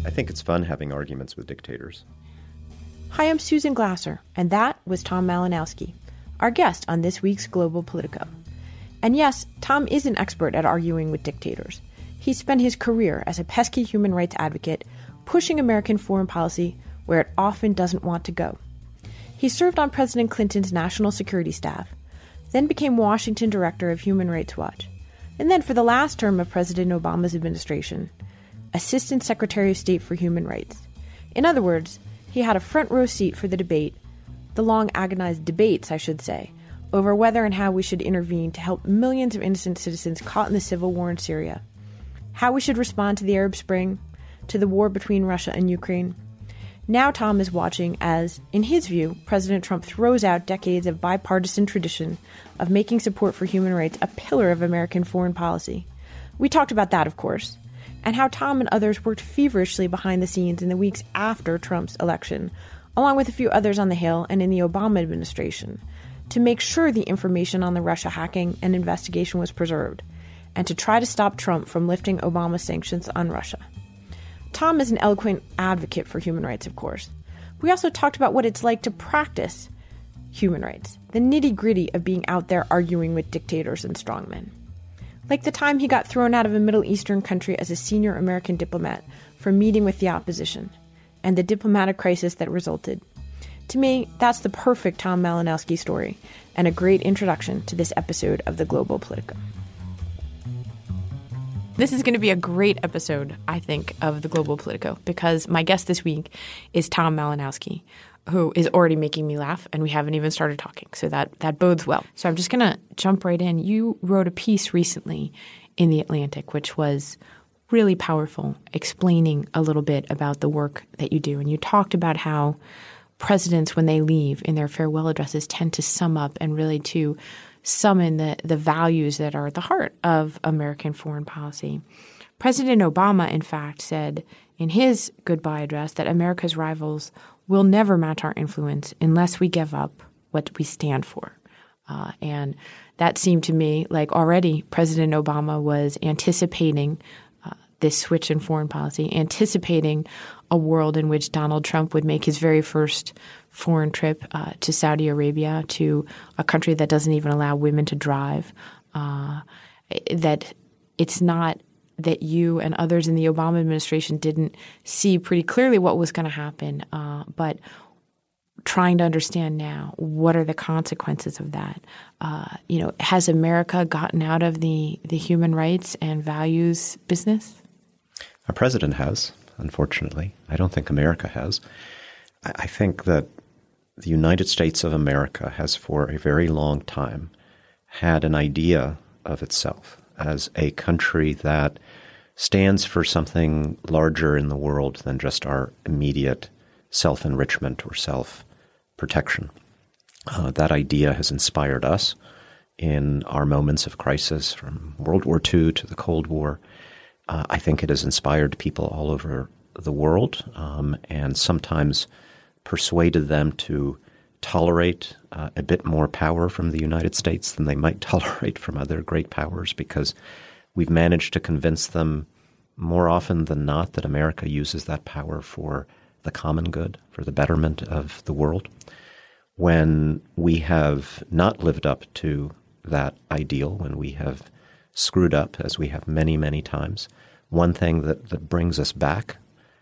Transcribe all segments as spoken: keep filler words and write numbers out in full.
I think it's fun having arguments with dictators. Hi, I'm Susan Glasser, and that was Tom Malinowski, our guest on this week's Global Politico. And yes, Tom is an expert at arguing with dictators. He spent his career as a pesky human rights advocate, pushing American foreign policy where it often doesn't want to go. He served on President Clinton's national security staff, then became Washington director of Human Rights Watch, and then for the last term of President Obama's administration, Assistant Secretary of State for Human Rights. In other words, he had a front row seat for the debate, the long agonized debates, I should say, over whether and how we should intervene to help millions of innocent citizens caught in the civil war in Syria, how we should respond to the Arab Spring, to the war between Russia and Ukraine. Now Tom is watching as, in his view, President Trump throws out decades of bipartisan tradition of making support for human rights a pillar of American foreign policy. We talked about that, of course, and how Tom and others worked feverishly behind the scenes in the weeks after Trump's election, along with a few others on the Hill and in the Obama administration, to make sure the information on the Russia hacking and investigation was preserved, and to try to stop Trump from lifting Obama's sanctions on Russia. Tom is an eloquent advocate for human rights, of course. We also talked about what it's like to practice human rights, the nitty-gritty of being out there arguing with dictators and strongmen. Like the time he got thrown out of a Middle Eastern country as a senior American diplomat for meeting with the opposition, and the diplomatic crisis that resulted. To me, that's the perfect Tom Malinowski story, and a great introduction to this episode of the Global Politico. This is going to be a great episode, I think, of the Global Politico, because my guest this week is Tom Malinowski, who is already making me laugh, and we haven't even started talking, so that, that bodes well. So I'm just going to jump right in. You wrote a piece recently in The Atlantic, which was really powerful, explaining a little bit about the work that you do. And you talked about how presidents, when they leave in their farewell addresses, tend to sum up and really to summon the, the values that are at the heart of American foreign policy. President Obama, in fact, said in his goodbye address that America's rivals will never match our influence unless we give up what we stand for. Uh, and that seemed to me like already President Obama was anticipating uh, this switch in foreign policy, anticipating a world in which Donald Trump would make his very first foreign trip uh, to Saudi Arabia, to a country that doesn't even allow women to drive, uh, that it's not that you and others in the Obama administration didn't see pretty clearly what was going to happen, uh, but trying to understand now what are the consequences of that. Uh, you know, has America gotten out of the, the human rights and values business? Our president has, unfortunately. I don't think America has. I, I think that the United States of America has for a very long time had an idea of itself as a country that stands for something larger in the world than just our immediate self-enrichment or self-protection. Uh, that idea has inspired us in our moments of crisis, from World War Two to the Cold War. Uh, I think it has inspired people all over the world um, and sometimes persuaded them to tolerate uh, a bit more power from the United States than they might tolerate from other great powers, because we've managed to convince them more often than not that America uses that power for the common good, for the betterment of the world. When we have not lived up to that ideal, when we have screwed up, as we have many, many times, one thing that, that brings us back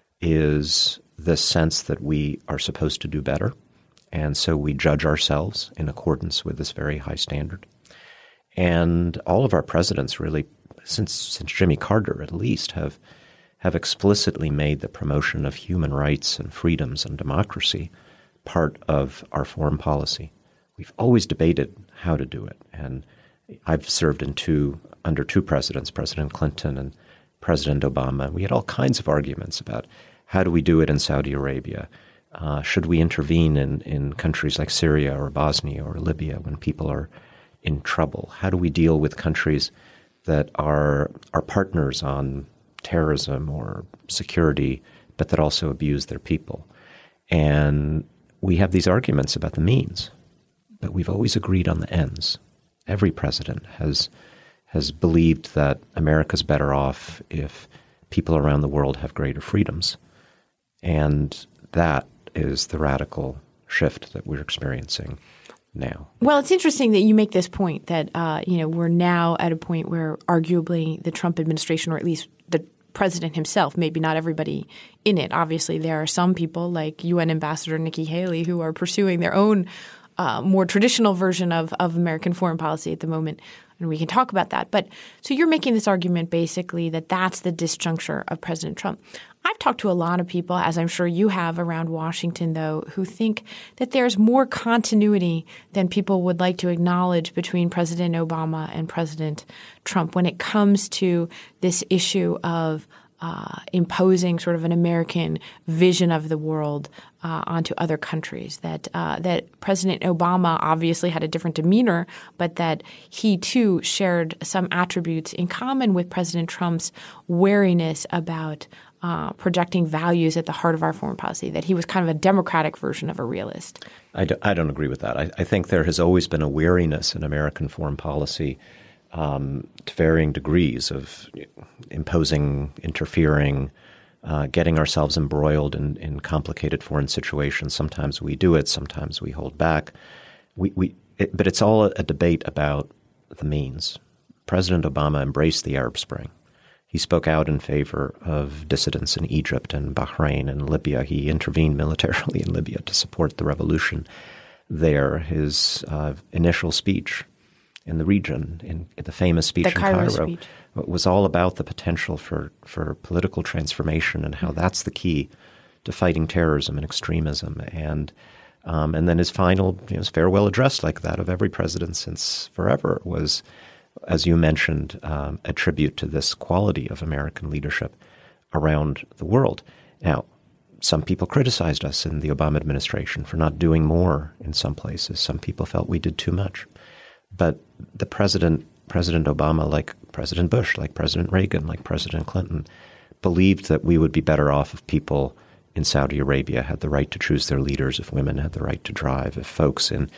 is this sense that we are supposed to do better. And so we judge ourselves in accordance with this very high standard. And all of our presidents really, since since Jimmy Carter at least, have have explicitly made the promotion of human rights and freedoms and democracy part of our foreign policy. We've always debated how to do it. And I've served in two under two presidents, President Clinton and President Obama. We had all kinds of arguments about how do we do it in Saudi Arabia? Uh, should we intervene in, in countries like Syria or Bosnia or Libya when people are in trouble? How do we deal with countries that are our partners on terrorism or security, but that also abuse their people? And we have these arguments about the means, but we've always agreed on the ends. Every president has has believed that America's better off if people around the world have greater freedoms. And that is the radical shift that we're experiencing now. Well, it's interesting that you make this point that, uh, you know, we're now at a point where arguably the Trump administration, or at least the president himself, maybe not everybody in it. Obviously, there are some people like U N Ambassador Nikki Haley who are pursuing their own uh, more traditional version of, of American foreign policy at the moment. And we can talk about that. But so you're making this argument basically that that's the disjuncture of President Trump. I've talked to a lot of people, as I'm sure you have around Washington, though, who think that there's more continuity than people would like to acknowledge between President Obama and President Trump when it comes to this issue of uh, imposing sort of an American vision of the world uh, onto other countries. That uh, that President Obama obviously had a different demeanor, but that he too shared some attributes in common with President Trump's wariness about uh, projecting values at the heart of our foreign policy, that he was kind of a democratic version of a realist. I, do, I don't agree with that. I, I think there has always been a wariness in American foreign policy Um, to varying degrees of imposing, interfering, uh, getting ourselves embroiled in, in complicated foreign situations. Sometimes we do it. Sometimes we hold back. We, we, it, but it's all a, a debate about the means. President Obama embraced the Arab Spring. He spoke out in favor of dissidents in Egypt and Bahrain and Libya. He intervened militarily in Libya to support the revolution there. His uh, initial speech in the region, in, in the famous speech the in Cairo, Cairo, speech. was all about the potential for, for political transformation and how that's the key to fighting terrorism and extremism. And um, and then his final, you know, his farewell address, like that of every president since forever, was, as you mentioned, um, a tribute to this quality of American leadership around the world. Now, some people criticized us in the Obama administration for not doing more in some places. Some people felt we did too much. But the president, President Obama, like President Bush, like President Reagan, like President Clinton, believed that we would be better off if people in Saudi Arabia had the right to choose their leaders, if women had the right to drive, if folks in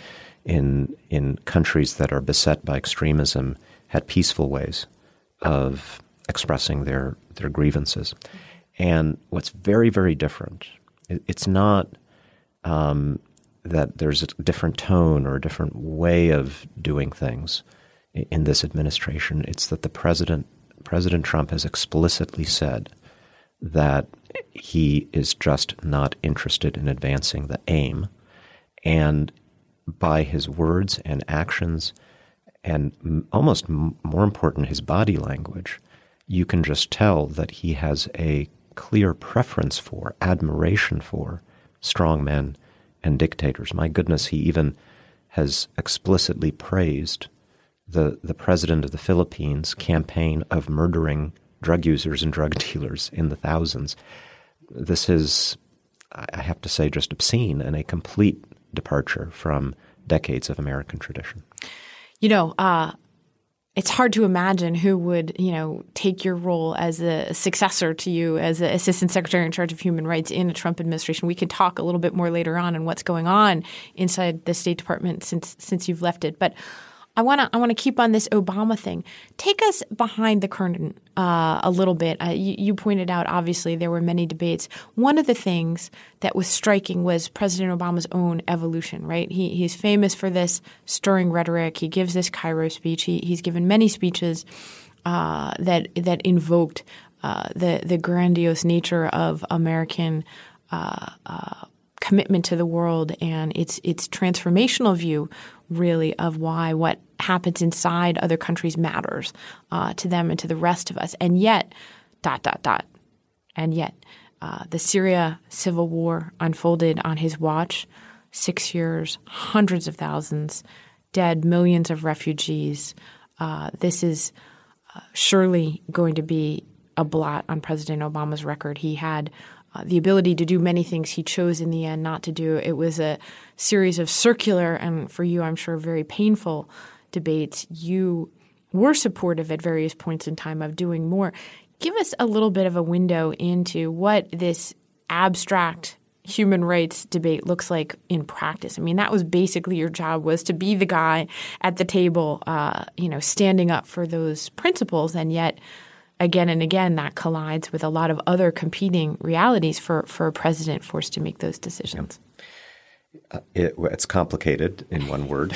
in in countries that are beset by extremism had peaceful ways of expressing their their grievances. And what's very, very different, it, it's not um, that there's a different tone or a different way of doing things in, in this administration. It's that the president, President Trump, has explicitly said that he is just not interested in advancing the aim. And by his words and actions, and m- almost m- more important, his body language, you can just tell that he has a clear preference for, admiration for strong men and dictators. My goodness, he even has explicitly praised the, the president of the Philippines' campaign of murdering drug users and drug dealers in the thousands. This is, I have to say, just obscene and a complete departure from decades of American tradition. You know, uh, it's hard to imagine who would, you know, take your role as a successor to you as the Assistant Secretary in charge of Human Rights in a Trump administration. We can talk a little bit more later on on what's going on inside the State Department since since you've left it. But I want to I want to keep on this Obama thing. Take us behind the curtain uh, a little bit. Uh, you, you pointed out, obviously, there were many debates. One of the things that was striking was President Obama's own evolution, right? He He's famous for this stirring rhetoric. He gives this Cairo speech. He, he's given many speeches uh, that that invoked uh, the, the grandiose nature of American uh, uh, commitment to the world and its its transformational view, really, of why what happens inside other countries matters uh, to them and to the rest of us. And yet, dot, dot, dot, and yet uh, the Syria civil war unfolded on his watch, six years, hundreds of thousands dead, millions of refugees. Uh, this is uh, surely going to be a blot on President Obama's record. He had Uh, the ability to do many things he chose in the end not to do. It was a series of circular and, for you, I'm sure, very painful debates. You were supportive at various points in time of doing more. Give us a little bit of a window into what this abstract human rights debate looks like in practice. I mean, that was basically your job, was to be the guy at the table, uh, you know, standing up for those principles. And yet again and again, that collides with a lot of other competing realities for, for a president forced to make those decisions. Uh, it, it's complicated in one word.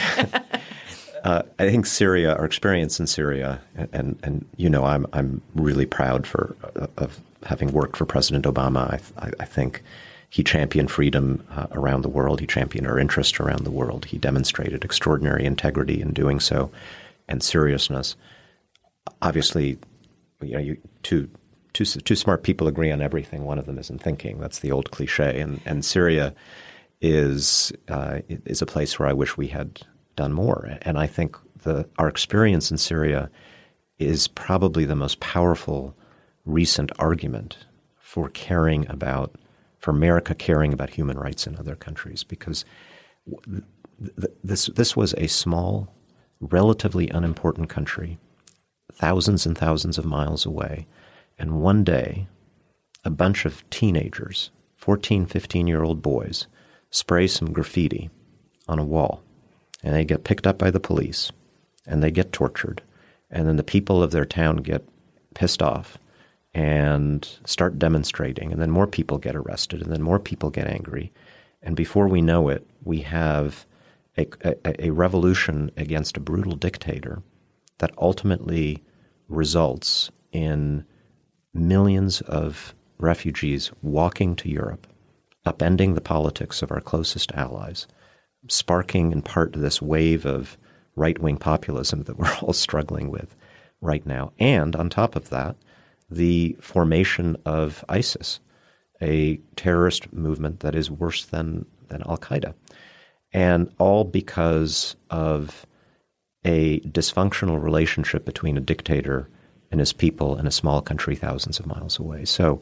uh, I think Syria, our experience in Syria, and, and, and you know, I'm I'm really proud for uh, of having worked for President Obama. I, I, I think he championed freedom uh, around the world. He championed our interest around the world. He demonstrated extraordinary integrity in doing so and seriousness. Obviously, you know, you, two, two, two smart people agree on everything. One of them isn't thinking. That's the old cliche. And, and Syria is uh, is a place where I wish we had done more. And I think the our experience in Syria is probably the most powerful recent argument for caring about, for America caring about human rights in other countries, because th- th- this this was a small, relatively unimportant country, thousands and thousands of miles away, and one day, a bunch of teenagers, fourteen, fifteen-year-old boys, spray some graffiti on a wall, and they get picked up by the police, and they get tortured, and then the people of their town get pissed off and start demonstrating, and then more people get arrested, and then more people get angry, and before we know it, we have a, a, a revolution against a brutal dictator that ultimately results in millions of refugees walking to Europe, upending the politics of our closest allies, sparking in part this wave of right-wing populism that we're all struggling with right now. And on top of that, the formation of ISIS, a terrorist movement that is worse than, than al-Qaeda. And all because of a dysfunctional relationship between a dictator and his people in a small country thousands of miles away. So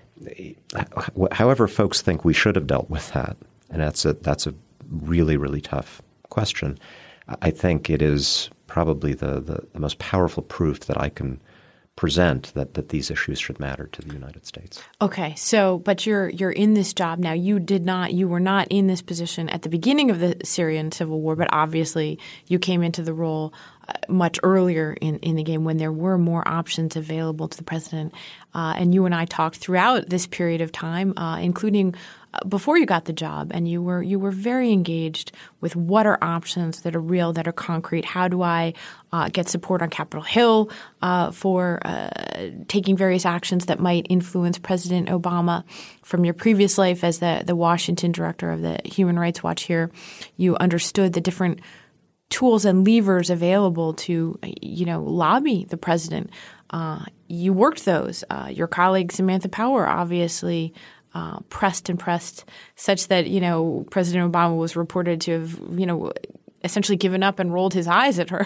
however folks think we should have dealt with that, and that's a, that's a really, really tough question, I think it is probably the, the, the most powerful proof that I can present that, that these issues should matter to the United States. Okay. So, but you're you're in this job now. You did not, you were not in this position at the beginning of the Syrian civil war, but obviously you came into the role uh, much earlier in, in the game when there were more options available to the president. Uh, and you and I talked throughout this period of time, uh, including before you got the job, and you were you were very engaged with what are options that are real, that are concrete. How do I uh, get support on Capitol Hill uh, for uh, taking various actions that might influence President Obama? From your previous life as the, the Washington director of the Human Rights Watch here, you understood the different tools and levers available to, you know, lobby the president. Uh, you worked those. Uh, your colleague Samantha Power obviously Uh, pressed and pressed such that, you know, President Obama was reported to have, you know, essentially given up and rolled his eyes at her.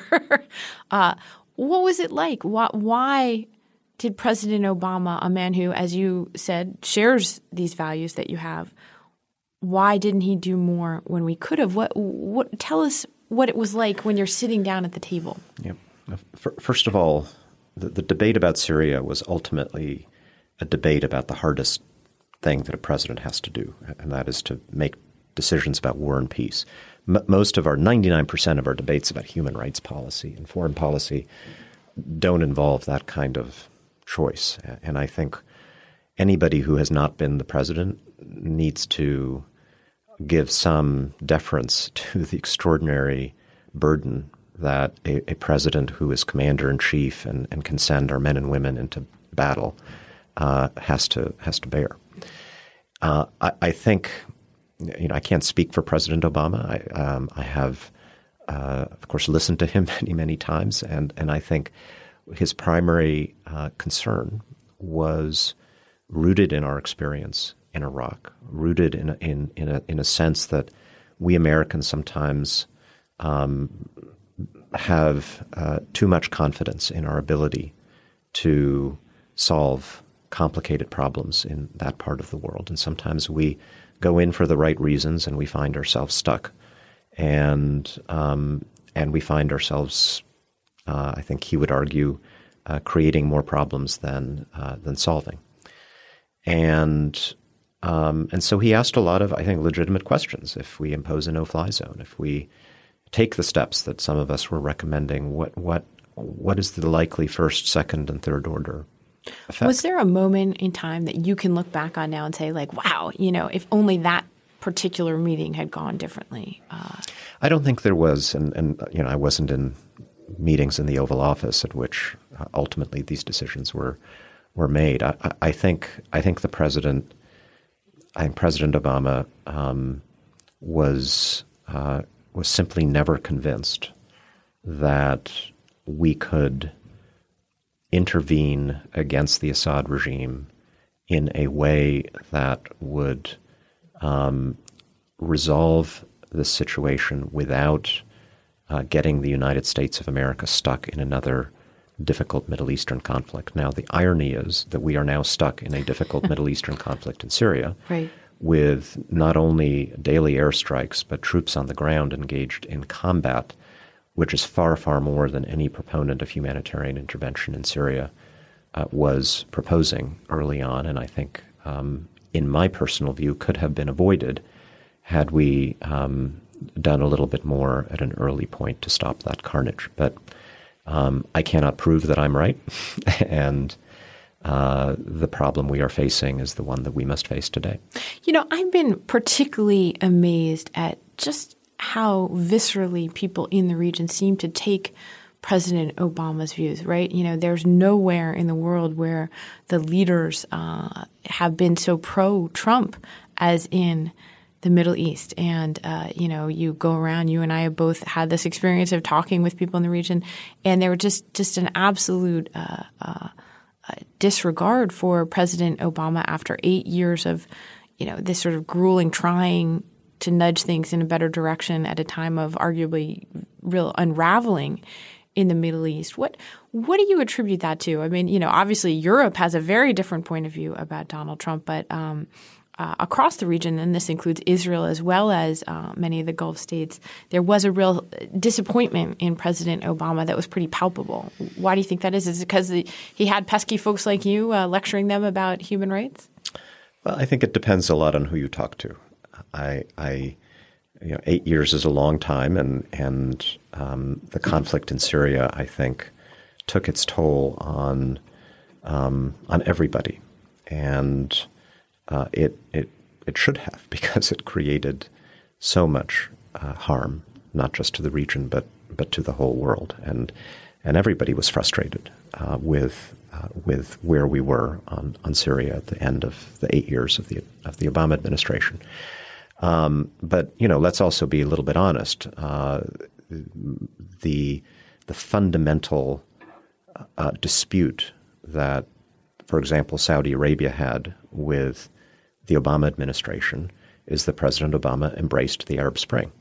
uh, what was it like? Why, why did President Obama, a man who, as you said, shares these values that you have, why didn't he do more when we could have? What, what, tell us what it was like when you're sitting down at the table. Yeah. First of all, the, the debate about Syria was ultimately a debate about the hardest thing that a president has to do, and that is to make decisions about war and peace. M- most of our, ninety-nine percent of our debates about human rights policy and foreign policy don't involve that kind of choice. And I think anybody who has not been the president needs to give some deference to the extraordinary burden that a, a president who is commander-in-chief and, and can send our men and women into battle uh, has to has to bear. Uh, I, I think, you know, I can't speak for President Obama. I, um, I have, uh, of course, listened to him many, many times, and, and I think his primary uh, concern was rooted in our experience in Iraq, rooted in a, in in a in a sense that we Americans sometimes um, have uh, too much confidence in our ability to solve complicated problems in that part of the world. And sometimes we go in for the right reasons and we find ourselves stuck. And um, and we find ourselves, uh, I think he would argue, uh, creating more problems than uh, than solving. And um, and so he asked a lot of, I think, legitimate questions. If we impose a no-fly zone, if we take the steps that some of us were recommending, what what what is the likely first, second, and third order effect. Was there a moment in time that you can look back on now and say, like, wow, you know, if only that particular meeting had gone differently? Uh, I don't think there was, and, and you know, I wasn't in meetings in the Oval Office at which uh, ultimately these decisions were were made. I, I, I think I think the president, I think President Obama um, was uh, was simply never convinced that we could intervene against the Assad regime in a way that would um, resolve the situation without uh, getting the United States of America stuck in another difficult Middle Eastern conflict. Now, the irony is that we are now stuck in a difficult Middle Eastern conflict in Syria, right, with not only daily airstrikes, but troops on the ground engaged in combat, which is far, far more than any proponent of humanitarian intervention in Syria uh, was proposing early on, and I think, um, in my personal view, could have been avoided had we um, done a little bit more at an early point to stop that carnage. But um, I cannot prove that I'm right, and uh, the problem we are facing is the one that we must face today. You know, I've been particularly amazed at just how viscerally people in the region seem to take President Obama's views, right? You know, there's nowhere in the world where the leaders uh, have been so pro-Trump as in the Middle East. And, uh, you know, you go around, you and I have both had this experience of talking with people in the region, and there were just, just an absolute uh, uh, disregard for President Obama after eight years of, you know, this sort of grueling trying to nudge things in a better direction at a time of arguably real unraveling in the Middle East. What what do you attribute that to? I mean, you know, obviously Europe has a very different point of view about Donald Trump, but um, uh, across the region, and this includes Israel as well as uh, many of the Gulf states, there was a real disappointment in President Obama that was pretty palpable. Why do you think that is? Is it because the, he had pesky folks like you uh, lecturing them about human rights? Well, I think it depends a lot on who you talk to. I, I, you know, eight years is a long time, and and um, the conflict in Syria, I think, took its toll on um, on everybody, and uh, it it it should have, because it created so much uh, harm, not just to the region, but but to the whole world, and and everybody was frustrated uh, with uh, with where we were on on Syria at the end of the eight years of the of the Obama administration. Um, but, you know, let's also be a little bit honest. Uh, the the fundamental uh, dispute that, for example, Saudi Arabia had with the Obama administration is that President Obama embraced the Arab Spring.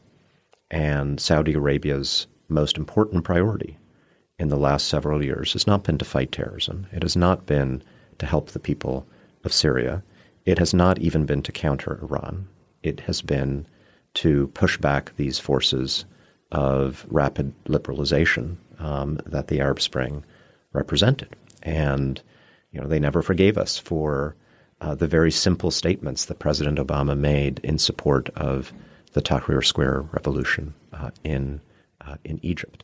And Saudi Arabia's most important priority in the last several years has not been to fight terrorism. It has not been to help the people of Syria. It has not even been to counter Iran. It has been to push back these forces of rapid liberalization um, that the Arab Spring represented. And, you know, they never forgave us for uh, the very simple statements that President Obama made in support of the Tahrir Square revolution uh, in uh, in Egypt.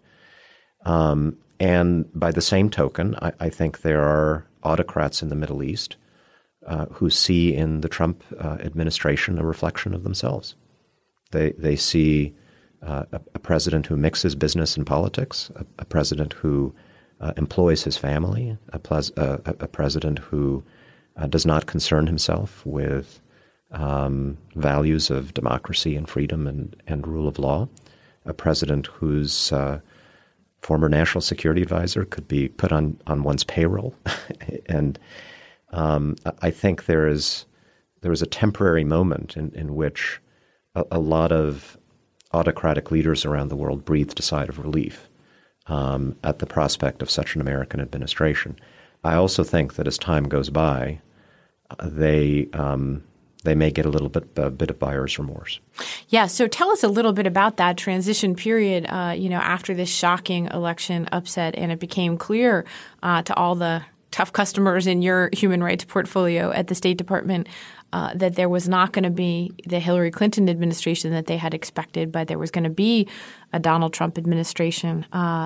Um, and by the same token, I, I think there are autocrats in the Middle East Uh, who see in the Trump uh, administration a reflection of themselves. They they see uh, a, a president who mixes business and politics, a, a president who uh, employs his family, a, ples- uh, a, a president who uh, does not concern himself with um, values of democracy and freedom and, and rule of law, a president whose uh, former national security advisor could be put on, on one's payroll. and Um, I think there is there is a temporary moment in, in which a, a lot of autocratic leaders around the world breathed a sigh of relief um, at the prospect of such an American administration. I also think that as time goes by, uh, they um, they may get a little bit a bit of buyer's remorse. Yeah. So tell us a little bit about that transition period. Uh, you know, after this shocking election upset, and it became clear uh, to all the tough customers in your human rights portfolio at the State Department uh, that there was not going to be the Hillary Clinton administration that they had expected, but there was going to be a Donald Trump administration. Uh,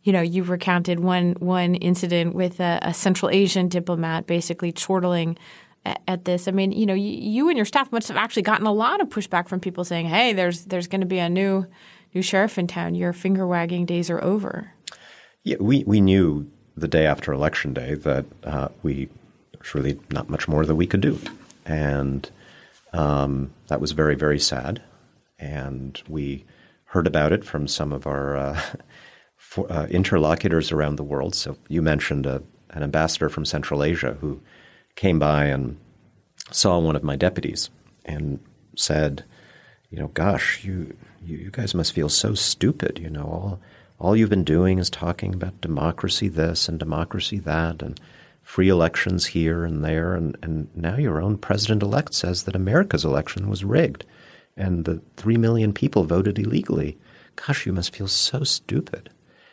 you know, you've recounted one one incident with a, a Central Asian diplomat basically chortling at, at this. I mean, you know, you, you and your staff must have actually gotten a lot of pushback from people saying, "Hey, there's there's going to be a new new sheriff in town. Your finger wagging days are over." Yeah, we we knew the day after Election Day that uh, we there's really not much more that we could do, and um, that was very very sad. And we heard about it from some of our uh, for, uh, interlocutors around the world. So you mentioned a, an ambassador from Central Asia who came by and saw one of my deputies and said, you know, gosh, you you, you guys must feel so stupid. You know, all, all you've been doing is talking about democracy this and democracy that and free elections here and there. And, and now your own president-elect says that America's election was rigged and the three million people voted illegally. Gosh, you must feel so stupid.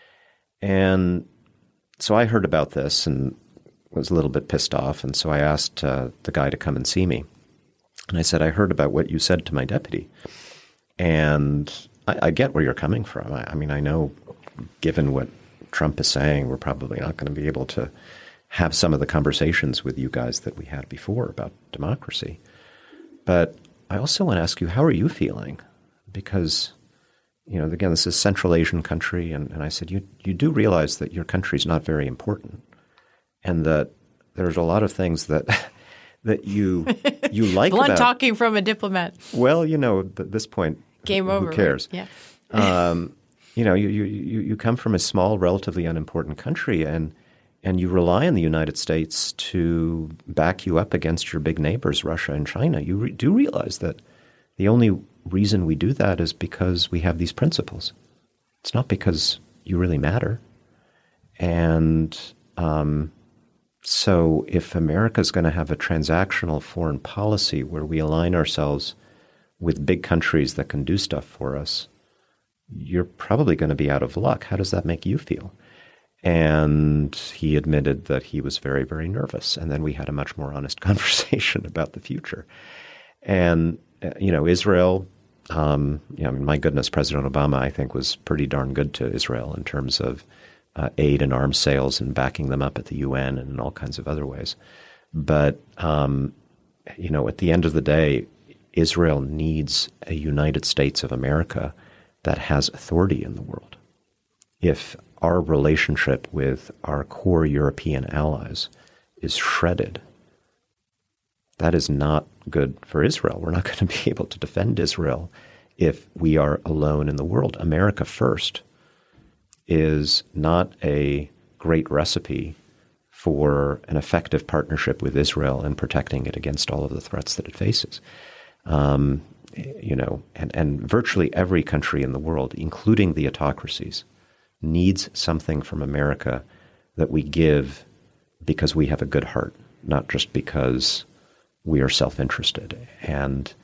And so I heard about this and was a little bit pissed off. And so I asked uh, the guy to come and see me. And I said, I heard about what you said to my deputy. And I, I get where you're coming from. I, I mean, I know given what Trump is saying, we're probably not going to be able to have some of the conversations with you guys that we had before about democracy. But I also want to ask you, how are you feeling? Because, you know, again, this is a Central Asian country. And, and I said, you, you do realize that your country is not very important and that there's a lot of things that that you you like Blunt about. talking from a diplomat. Well, you know, at this point, game who, over. Who cares? Right? Yeah. um, you know, you, you you come from a small, relatively unimportant country, and and you rely on the United States to back you up against your big neighbors, Russia and China. You re- do realize that the only reason we do that is because we have these principles. It's not because you really matter. And um, so if America is going to have a transactional foreign policy where we align ourselves with big countries that can do stuff for us, you're probably going to be out of luck. How does that make you feel? And he admitted that he was very, very nervous. And then we had a much more honest conversation about the future. And, uh, you know, Israel, um, you know, I mean, my goodness, President Obama, I think, was pretty darn good to Israel in terms of uh, aid and arms sales and backing them up at the U N and in all kinds of other ways. But, um, you know, at the end of the day, Israel needs a United States of America that has authority in the world. If our relationship with our core European allies is shredded, that is not good for Israel. We're not going to be able to defend Israel if we are alone in the world. America first is not a great recipe for an effective partnership with Israel and protecting it against all of the threats that it faces. Um, you know, and, and virtually every country in the world, including the autocracies, needs something from America that we give because we have a good heart, not just because we are self-interested. And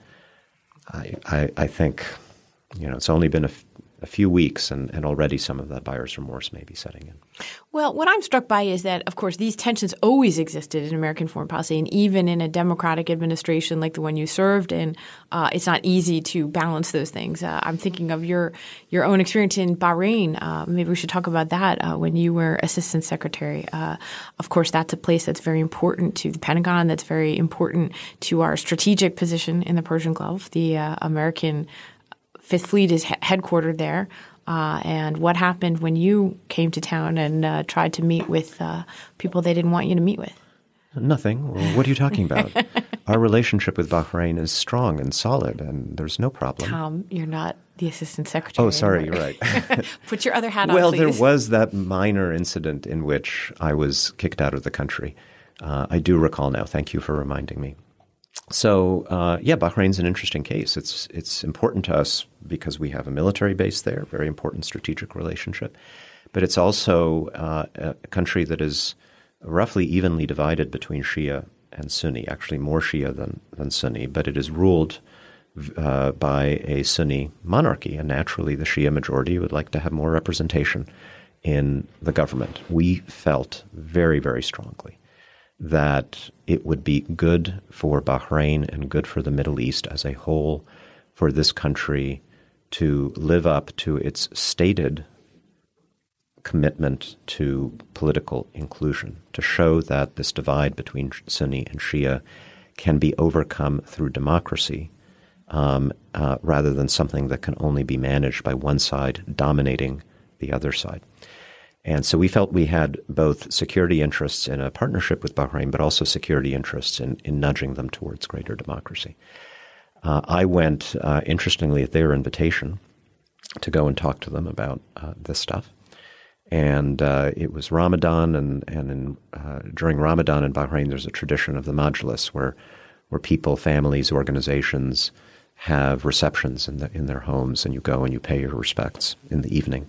I, I, I think, you know, it's only been a, f- a few weeks and, and already some of that buyer's remorse may be setting in. Well, what I'm struck by is that, of course, these tensions always existed in American foreign policy. And even in a Democratic administration like the one you served in, uh, it's not easy to balance those things. Uh, I'm thinking of your your own experience in Bahrain. Uh, maybe we should talk about that uh, when you were Assistant Secretary. Uh, of course, that's a place that's very important to the Pentagon, that's very important to our strategic position in the Persian Gulf. The uh, American Fifth Fleet is he- headquartered there. Uh, and what happened when you came to town and uh, tried to meet with uh, people they didn't want you to meet with? Nothing. What are you talking about? Our relationship with Bahrain is strong and solid, and there's no problem. Tom, you're not the Assistant Secretary. Oh, sorry, anymore. you're right. Put your other hat on, well, please. there was that minor incident in which I was kicked out of the country. Uh, I do recall now. Thank you for reminding me. So, uh, yeah, Bahrain's an interesting case. It's it's important to us because we have a military base there, very important strategic relationship. But it's also uh, a country that is roughly evenly divided between Shia and Sunni, actually more Shia than, than Sunni, but it is ruled uh, by a Sunni monarchy. And naturally, the Shia majority would like to have more representation in the government. We felt very, very strongly that it would be good for Bahrain and good for the Middle East as a whole for this country to live up to its stated commitment to political inclusion, to show that this divide between Sunni and Shia can be overcome through democracy um, uh, rather than something that can only be managed by one side dominating the other side. And so we felt we had both security interests in a partnership with Bahrain, but also security interests in, in nudging them towards greater democracy. Uh, I went, uh, interestingly, at their invitation to go and talk to them about uh, this stuff. And uh, it was Ramadan, and, and in, uh, during Ramadan in Bahrain, there's a tradition of the Majlis where where people, families, organizations have receptions in, the, in their homes, and you go and you pay your respects in the evening.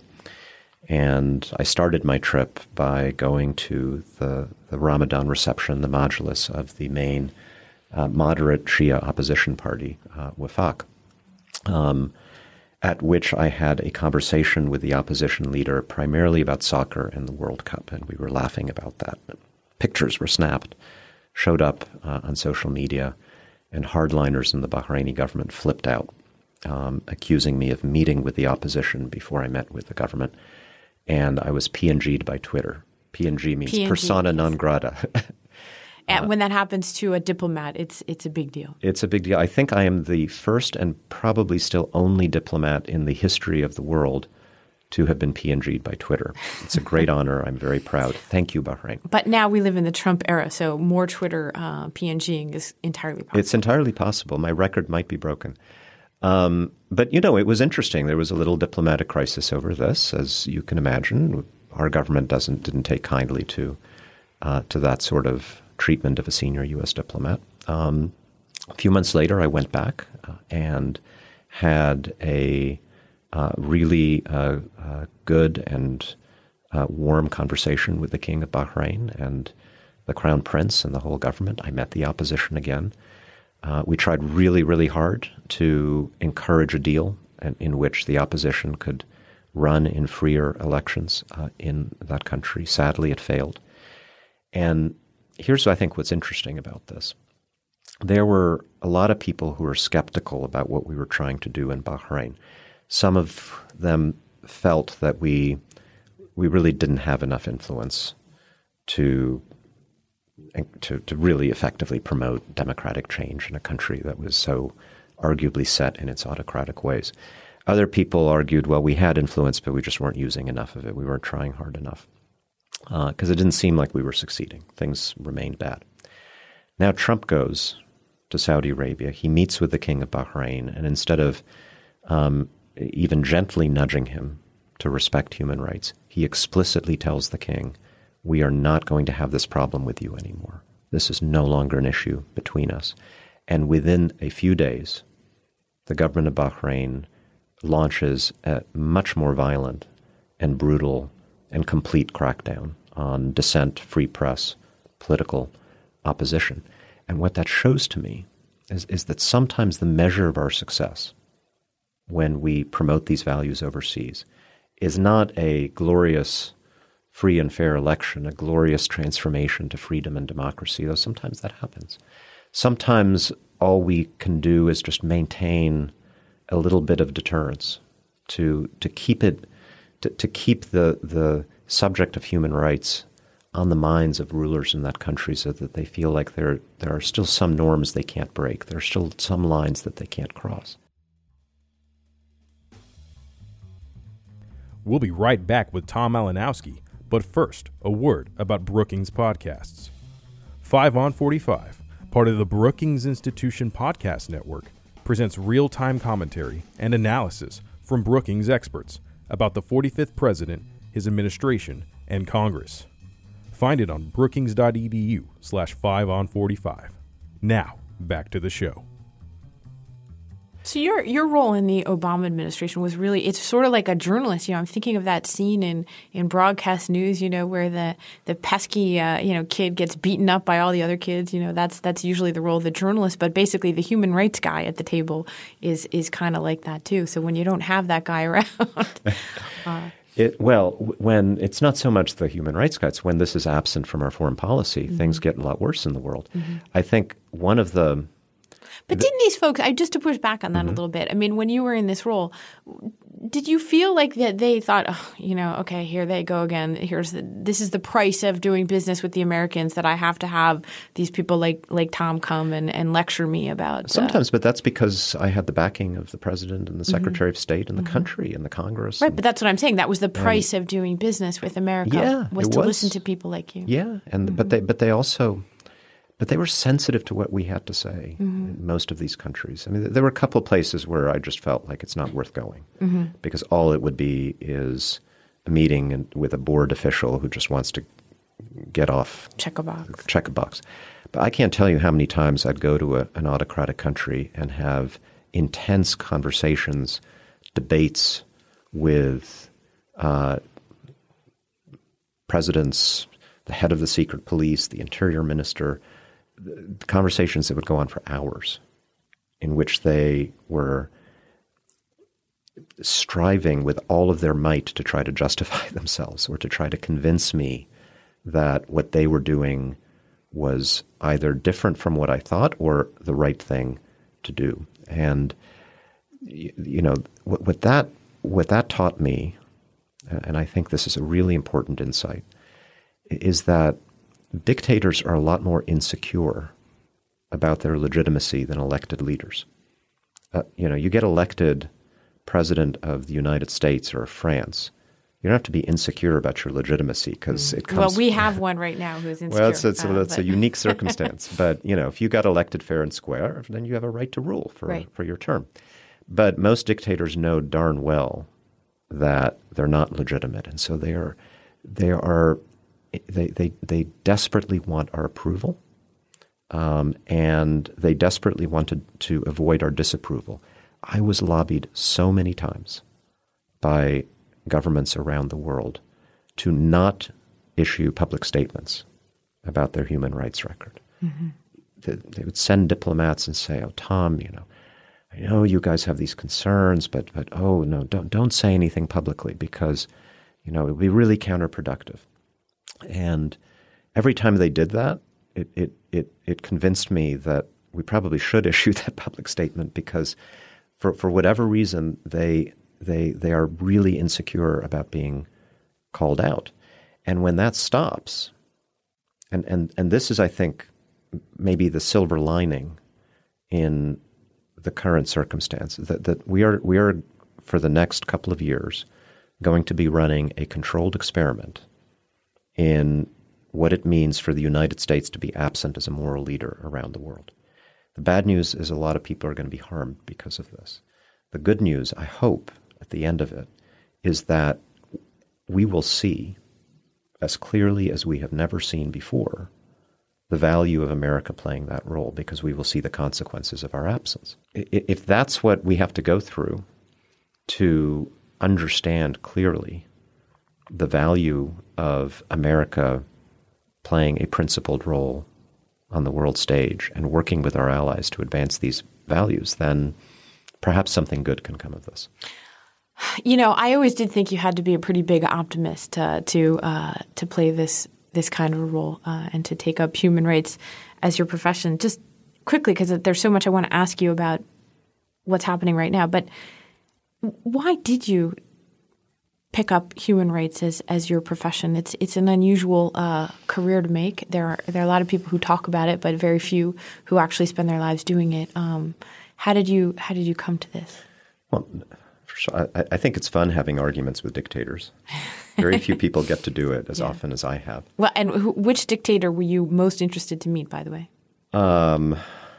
And I started my trip by going to the, the Ramadan reception, the Majlis of the main uh, moderate Shia opposition party, uh, Wafaq, um, at which I had a conversation with the opposition leader primarily about soccer and the World Cup, and we were laughing about that. Pictures were snapped, showed up uh, on social media, and hardliners in the Bahraini government flipped out, um, accusing me of meeting with the opposition before I met with the government. And I was P N G'd by Twitter. P N G means P N G, persona yes. non grata. And when that happens to a diplomat, it's it's a big deal. It's a big deal. I think I am the first and probably still only diplomat in the history of the world to have been P N G'd by Twitter. It's a great honor. I'm very proud. Thank you, Bahrain. But now we live in the Trump era, so more Twitter uh, PNGing is entirely possible. It's entirely possible. My record might be broken. Um, but, you know, it was interesting. There was a little diplomatic crisis over this, as you can imagine. Our government doesn't didn't take kindly to uh, to that sort of treatment of a senior U S diplomat. Um, a few months later, I went back uh, and had a uh, really uh, uh, good and uh, warm conversation with the King of Bahrain and the Crown Prince and the whole government. I met the opposition again. Uh, we tried really, really hard to encourage a deal in, in which the opposition could run in freer elections uh, in that country. Sadly, it failed. And here's, I think, what's interesting about this. There were a lot of people who were skeptical about what we were trying to do in Bahrain. Some of them felt that we we really didn't have enough influence to To, to really effectively promote democratic change in a country that was so arguably set in its autocratic ways. Other people argued, well, we had influence, but we just weren't using enough of it. We weren't trying hard enough because uh, it didn't seem like we were succeeding. Things remained bad. Now Trump goes to Saudi Arabia. He meets with the King of Bahrain, and instead of um, even gently nudging him to respect human rights, he explicitly tells the king, we are not going to have this problem with you anymore. This is no longer an issue between us. And within a few days, the government of Bahrain launches a much more violent and brutal and complete crackdown on dissent, free press, political opposition. And what that shows to me is, is that sometimes the measure of our success when we promote these values overseas is not a glorious free and fair election, a glorious transformation to freedom and democracy, though sometimes that happens. Sometimes all we can do is just maintain a little bit of deterrence to to keep it to, to keep the the subject of human rights on the minds of rulers in that country so that they feel like there there are still some norms they can't break. There are still some lines that they can't cross. We'll be right back with Tom Malinowski. But first, a word about Brookings Podcasts. five on forty-five, part of the Brookings Institution Podcast Network, presents real-time commentary and analysis from Brookings experts about the forty-fifth president, his administration, and Congress. Find it on brookings.edu slash 5on45. Now, back to the show. So your your role in the Obama administration was really, it's sort of like a journalist. You know, I'm thinking of that scene in, in broadcast news, you know, where the, the pesky, uh, you know, kid gets beaten up by all the other kids. You know, that's that's usually the role of the journalist. But basically the human rights guy at the table is is kind of like that too. So when you don't have that guy around. uh, It, well, when it's not so much the human rights guy, it's when this is absent from our foreign policy, mm-hmm. things get a lot worse in the world. Mm-hmm. I think one of the – But didn't these folks – just to push back on that mm-hmm. a little bit. I mean, when you were in this role, did you feel like that they thought, oh, you know, okay, here they go again. Here's the, this is the price of doing business with the Americans, that I have to have these people like like Tom come and, and lecture me about. Uh, Sometimes, but that's because I had the backing of the president and the Secretary mm-hmm. of State and the mm-hmm. country and the Congress. Right, and, but that's what I'm saying. That was the price and, of doing business with America. Yeah, was it to was. listen to people like you. Yeah, and mm-hmm. but they but they also. But they were sensitive to what we had to say mm-hmm. in most of these countries. I mean, there were a couple of places where I just felt like it's not worth going mm-hmm. because all it would be is a meeting with a board official who just wants to get off. Check a box. Check a box. But I can't tell you how many times I'd go to a, an autocratic country and have intense conversations, debates with uh, presidents, the head of the secret police, the interior minister, the conversations that would go on for hours in which they were striving with all of their might to try to justify themselves or to try to convince me that what they were doing was either different from what I thought or the right thing to do. And, you know, what, what that what that taught me, and I think this is a really important insight, is that dictators are a lot more insecure about their legitimacy than elected leaders. Uh, you know, you get elected president of the United States or France, you don't have to be insecure about your legitimacy because mm. it comes. Well, we have one right now who's insecure. Well, it's, it's, uh, it's a unique circumstance. But, you know, if you got elected fair and square, then you have a right to rule for right. for your term. But most dictators know darn well that they're not legitimate, and so they are they are. They, they they desperately want our approval, um, and they desperately wanted to avoid our disapproval. I was lobbied so many times by governments around the world to not issue public statements about their human rights record. Mm-hmm. They, they would send diplomats and say, "Oh, Tom, you know, I know you guys have these concerns, but but oh no, don't don't say anything publicly because, you know, it would be really counterproductive." And every time they did that, it, it it it convinced me that we probably should issue that public statement because for, for whatever reason, they they they are really insecure about being called out. And when that stops, and, and, and this is, I think, maybe the silver lining in the current circumstance, that, that we are we are for the next couple of years going to be running a controlled experiment in what it means for the United States to be absent as a moral leader around the world. The bad news is a lot of people are going to be harmed because of this. The good news, I hope, at the end of it, is that we will see, as clearly as we have never seen before, the value of America playing that role because we will see the consequences of our absence. If that's what we have to go through to understand clearly the value of America playing a principled role on the world stage and working with our allies to advance these values, then perhaps something good can come of this. You know, I always did think you had to be a pretty big optimist uh, to uh, to play this this kind of a role uh, and to take up human rights as your profession. Just quickly, because there's so much I want to ask you about what's happening right now. But why did you pick up human rights as, as your profession? It's it's an unusual uh, career to make. There are there are a lot of people who talk about it, but very few who actually spend their lives doing it. Um, how did you how did you come to this? Well, for sure, I, I think it's fun having arguments with dictators. Very few people get to do it as yeah. often as I have. Well, and who, which dictator were you most interested to meet, by the way? Um.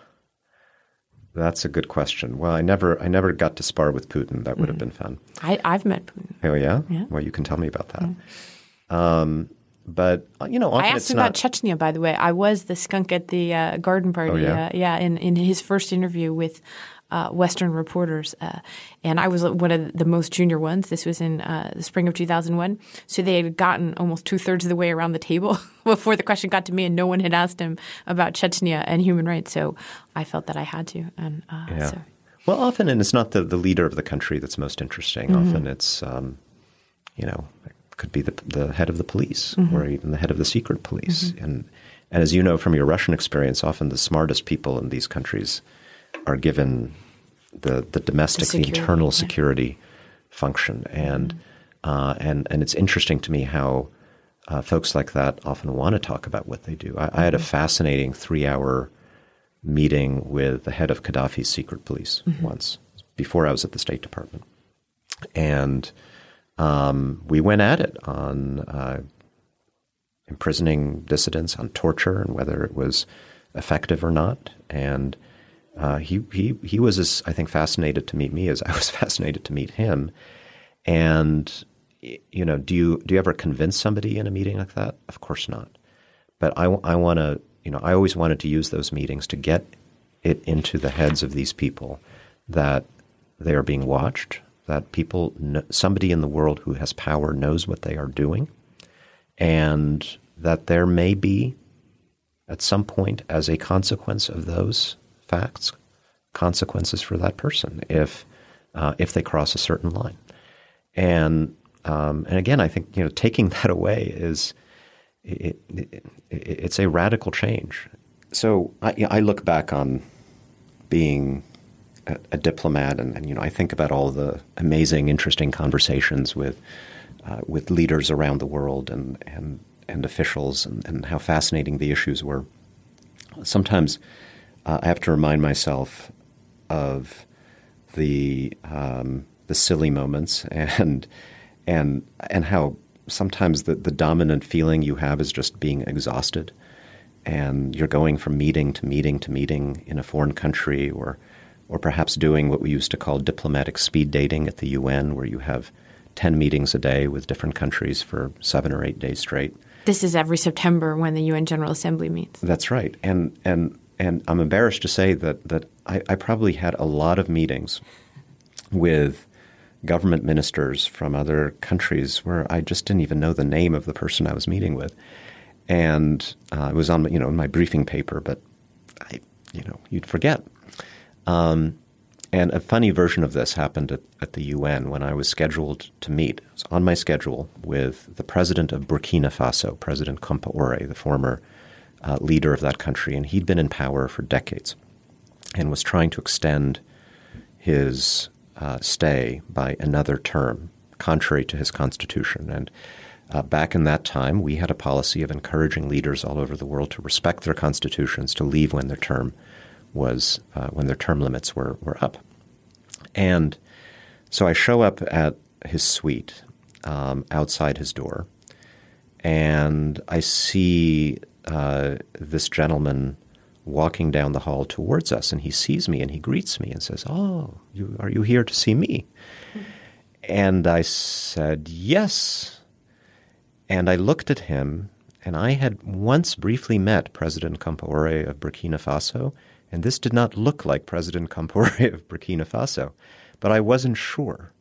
That's a good question. Well, I never I never got to spar with Putin. That would mm. have been fun. I, I've met Putin. Oh, yeah? yeah? Well, you can tell me about that. Yeah. Um, but, you know, often I asked it's him not... about Chechnya, by the way. I was the skunk at the uh, garden party. Oh, yeah? Uh, yeah, in, in his first interview with uh, Western reporters. Uh, and I was one of the most junior ones. This was in uh, the spring of two thousand one. So they had gotten almost two-thirds of the way around the table before the question got to me, and no one had asked him about Chechnya and human rights. So I felt that I had to. And uh, yeah. so. Well, often, and it's not the, the leader of the country that's most interesting. Mm-hmm. Often it's, um, you know, it could be the, the head of the police mm-hmm. or even the head of the secret police. Mm-hmm. And, and as you know from your Russian experience, often the smartest people in these countries are given the, the domestic, the, security, the internal yeah. security function. And uh, and and it's interesting to me how uh, folks like that often want to talk about what they do. I, I had a fascinating three-hour meeting with the head of Gaddafi's secret police mm-hmm. once, before I was at the State Department. And um, we went at it on uh, imprisoning dissidents, on torture, and whether it was effective or not. And uh, he he he was as, I think, fascinated to meet me as I was fascinated to meet him. And you know, do you do you ever convince somebody in a meeting like that? Of course not. But I, I want to, you know, I always wanted to use those meetings to get it into the heads of these people that they are being watched, that people, know, somebody in the world who has power knows what they are doing, and that there may be, at some point, as a consequence of those facts, consequences for that person if uh, if they cross a certain line. And um, and again, I think, you know, taking that away is it, it, it, it's a radical change. So I, you know, I look back on being a, a diplomat, and, and you know, I think about all the amazing, interesting conversations with uh, with leaders around the world and and and officials, and, and how fascinating the issues were. Sometimes uh, I have to remind myself of the um, the silly moments, and and and how sometimes the, the dominant feeling you have is just being exhausted, and you're going from meeting to meeting to meeting in a foreign country, or or perhaps doing what we used to call diplomatic speed dating at the U N, where you have ten meetings a day with different countries for seven or eight days straight. This is every September when the U N General Assembly meets. That's right. And and and I'm embarrassed to say that that I, I probably had a lot of meetings with government ministers from other countries where I just didn't even know the name of the person I was meeting with. And uh, it was on, you know, in my briefing paper, but I, you know, you'd forget. Um, and a funny version of this happened at, at the U N when I was scheduled to meet. It was on my schedule with the president of Burkina Faso, President Compaoré, the former uh, leader of that country. And he'd been in power for decades and was trying to extend his uh, stay by another term, contrary to his constitution. And uh, back in that time, we had a policy of encouraging leaders all over the world to respect their constitutions, to leave when their term was uh, when their term limits were, were up. And so I show up at his suite um, outside his door, and I see uh, this gentleman walking down the hall towards us, and he sees me and he greets me and says, "Oh, you, are you here to see me?" Mm-hmm. And I said, "Yes." And I looked at him, and I had once briefly met President Compaoré of Burkina Faso, and this did not look like President Compaoré of Burkina Faso, but I wasn't sure.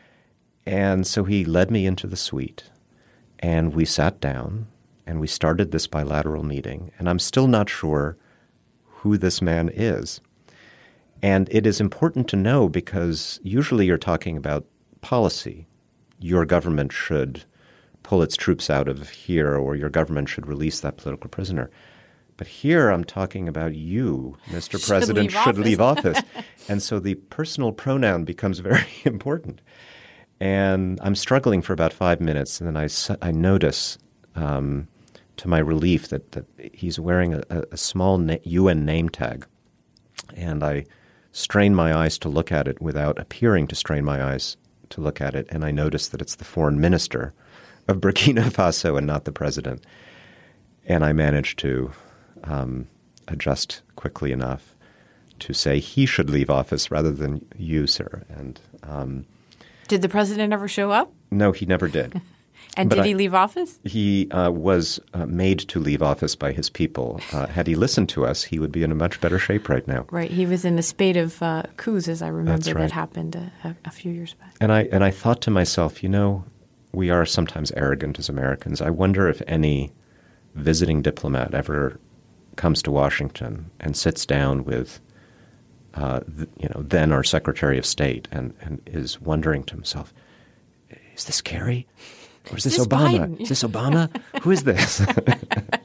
And so he led me into the suite, and we sat down, and we started this bilateral meeting, and I'm still not sure who this man is. And it is important to know because usually you're talking about policy. Your government should pull its troops out of here, or your government should release that political prisoner. But here I'm talking about you, Mister Should President, leave should office. leave office. And so the personal pronoun becomes very important. And I'm struggling for about five minutes, and then I, I notice, um, to my relief, that, that he's wearing a, a small na- U N name tag. And I strain my eyes to look at it without appearing to strain my eyes to look at it, and I notice that it's the foreign minister of Burkina Faso and not the president. And I managed to um, adjust quickly enough to say he should leave office rather than you, sir. And um, did the president ever show up? No, he never did. And But did he I- leave office? He uh, was uh, made to leave office by his people. Uh, had he listened to us, he would be in a much better shape right now. Right. He was in a spate of uh, coups, as I remember, That's right. that happened a, a, a few years back. And I and I thought to myself, you know, we are sometimes arrogant as Americans. I wonder if any visiting diplomat ever comes to Washington and sits down with, uh, the, you know, then our Secretary of State and, and is wondering to himself, is this Kerry? Or is this, Is this Obama? Biden? Is this Obama? Who is this?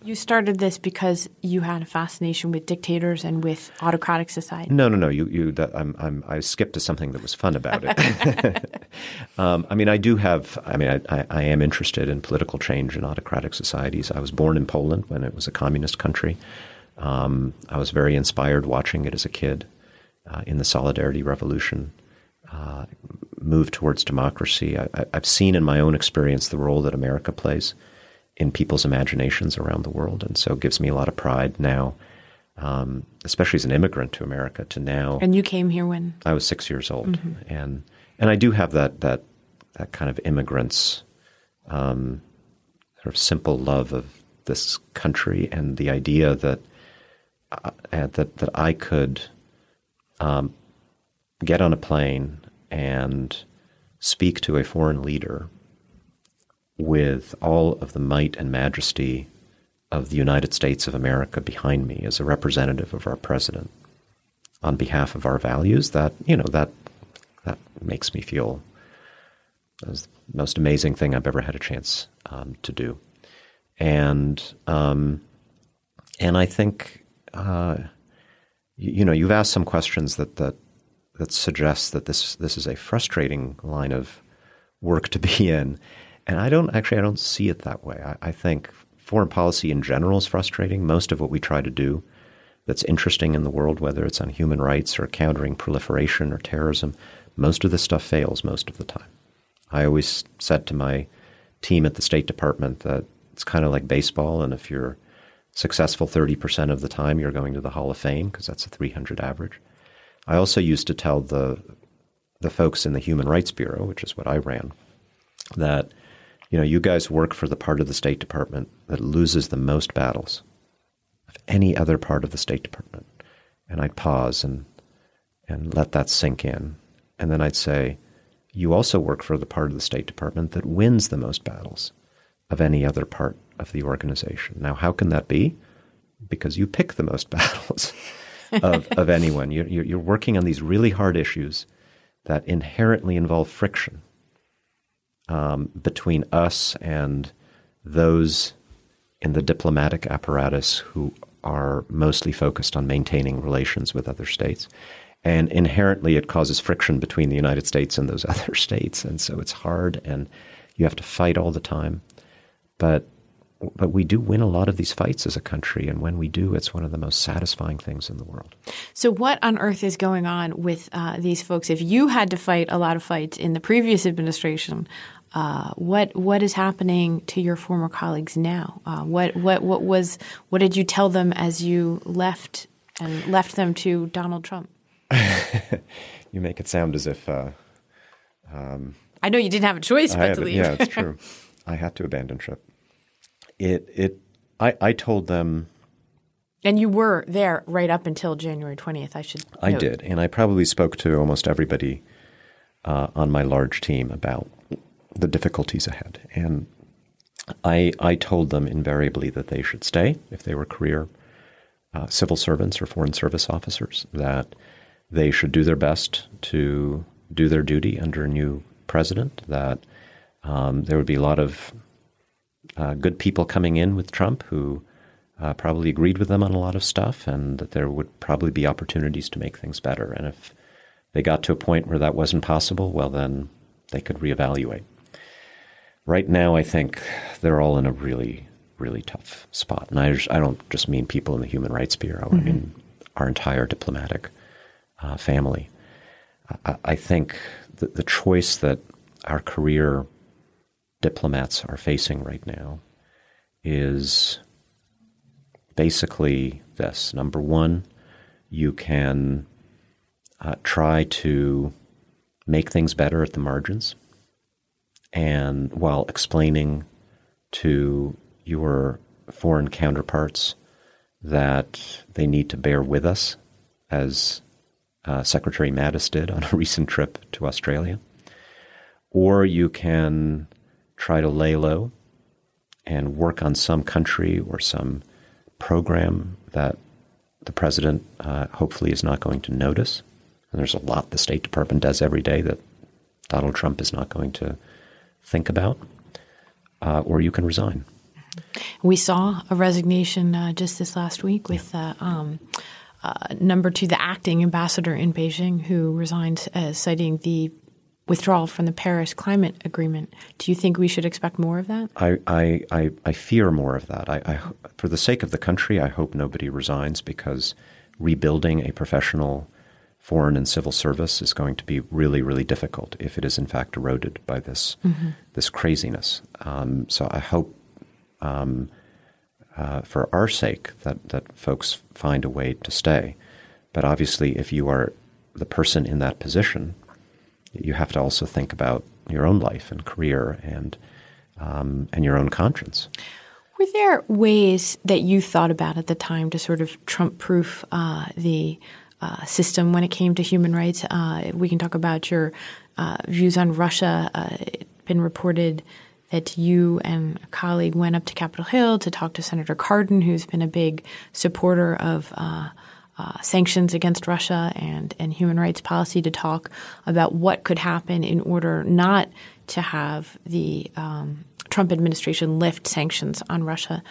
You started this because you had a fascination with dictators and with autocratic society. No, no, no. You, you. That, I'm, I'm. I skipped to something that was fun about it. um, I mean, I do have. I mean, I, I, I am interested in political change in autocratic societies. I was born in Poland when it was a communist country. Um, I was very inspired watching it as a kid uh, in the Solidarity Revolution. Uh, move towards democracy. I, I, I've seen in my own experience the role that America plays in people's imaginations around the world. And so it gives me a lot of pride now, um, especially as an immigrant to America, to now. And you came here when? I was six years old. Mm-hmm. And and I do have that that, that kind of immigrant's um, sort of simple love of this country and the idea that uh, that, that I could um, get on a plane and speak to a foreign leader with all of the might and majesty of the United States of America behind me as a representative of our president on behalf of our values, that, you know, that that makes me feel as the most amazing thing I've ever had a chance um, to do. And um, and I think, uh, you, you know, you've asked some questions that that that suggests that this this is a frustrating line of work to be in. And I don't actually, I don't see it that way. I, I think foreign policy in general is frustrating. Most of what we try to do that's interesting in the world, whether it's on human rights or countering proliferation or terrorism, most of this stuff fails most of the time. I always said to my team at the State Department that it's kind of like baseball, and if you're successful thirty percent of the time, you're going to the Hall of Fame, because that's a three hundred average. I also used to tell the the folks in the Human Rights Bureau, which is what I ran, that, you know, you guys work for the part of the State Department that loses the most battles of any other part of the State Department. And I'd pause and and let that sink in. And then I'd say, you also work for the part of the State Department that wins the most battles of any other part of the organization. Now, how can that be? Because you pick the most battles of, of anyone. You're, you're working on these really hard issues that inherently involve friction um, between us and those in the diplomatic apparatus who are mostly focused on maintaining relations with other states. And inherently it causes friction between the United States and those other states. And so it's hard, and you have to fight all the time. But But we do win a lot of these fights as a country, and when we do, it's one of the most satisfying things in the world. So what on earth is going on with uh, these folks? If you had to fight a lot of fights in the previous administration, uh, what what is happening to your former colleagues now? Uh, what what what was what did you tell them as you left and left them to Donald Trump? You make it sound as if uh, um, I know you didn't have a choice but to leave. Yeah, it's true. I had to abandon Trip. It it I, I told them, and you were there right up until January twentieth. I should. I note. did, and I probably spoke to almost everybody uh, on my large team about the difficulties ahead, and I I told them invariably that they should stay if they were career uh, civil servants or foreign service officers, that they should do their best to do their duty under a new president, that um, there would be a lot of Uh, good people coming in with Trump who uh, probably agreed with them on a lot of stuff, and that there would probably be opportunities to make things better. And if they got to a point where that wasn't possible, well, then they could reevaluate. Right now, I think they're all in a really, really tough spot. And I, just, I don't just mean people in the Human Rights Bureau. Mm-hmm. I mean our entire diplomatic uh, family. I, I think the, the choice that our career diplomats are facing right now is basically this. Number one, you can uh, try to make things better at the margins, and while explaining to your foreign counterparts that they need to bear with us, as uh, Secretary Mattis did on a recent trip to Australia. Or you can try to lay low and work on some country or some program that the president uh, hopefully is not going to notice. And there's a lot the State Department does every day that Donald Trump is not going to think about. Uh, or you can resign. We saw a resignation uh, just this last week with uh, um, uh, number two, the acting ambassador in Beijing, who resigned uh, citing the withdrawal from the Paris Climate Agreement. Do you think we should expect more of that? I I, I, I fear more of that. I, I, for the sake of the country, I hope nobody resigns, because rebuilding a professional foreign and civil service is going to be really, really difficult if it is in fact eroded by this mm-hmm. this craziness. Um, so I hope um, uh, for our sake that, that folks find a way to stay. But obviously, if you are the person in that position, you have to also think about your own life and career and um, and your own conscience. Were there ways that you thought about at the time to sort of Trump-proof uh, the uh, system when it came to human rights? Uh, we can talk about your uh, views on Russia. Uh, it's been reported that you and a colleague went up to Capitol Hill to talk to Senator Cardin, who's been a big supporter of uh, uh, sanctions against Russia and, and human rights policy, to talk about what could happen in order not to have the um, Trump administration lift sanctions on Russia.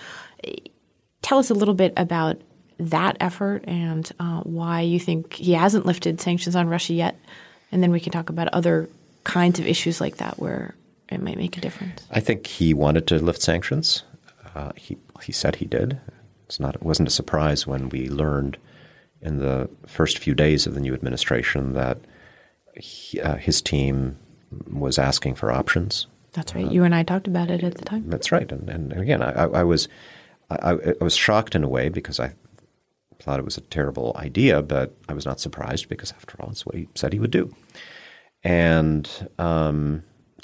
Tell us a little bit about that effort and uh, why you think he hasn't lifted sanctions on Russia yet, and then we can talk about other kinds of issues like that where it might make a difference. I think he wanted to lift sanctions. Uh, he he said he did. It's not. It wasn't a surprise when we learned in the first few days of the new administration that he, uh, his team was asking for options. That's right. Uh, you and I talked about it at the time. That's right. And, and again, I, I was I, I was shocked in a way because I thought it was a terrible idea, but I was not surprised because, after all, it's what he said he would do. And um,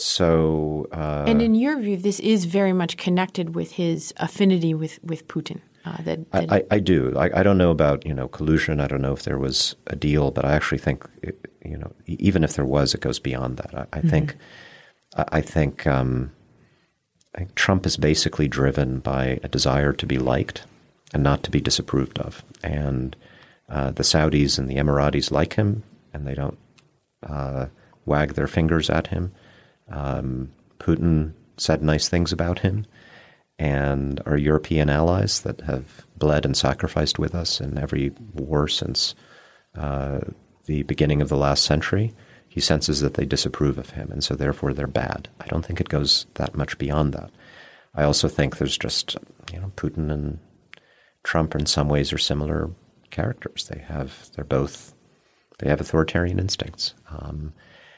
so, uh, and in your view, this is very much connected with his affinity with with Putin. Uh, that, that I, I, I do. I, I don't know about you know collusion. I don't know if there was a deal, but I actually think it, you know even if there was, it goes beyond that. I, I mm-hmm. think I, I think um, I think Trump is basically driven by a desire to be liked and not to be disapproved of. And uh, the Saudis and the Emiratis like him, and they don't uh, wag their fingers at him. Um, Putin said nice things about him. And our European allies that have bled and sacrificed with us in every war since uh, the beginning of the last century, he senses that they disapprove of him, and so therefore they're bad. I don't think it goes that much beyond that. I also think there's just, you know, Putin and Trump in some ways are similar characters. They have, they're both, they have authoritarian instincts. Um,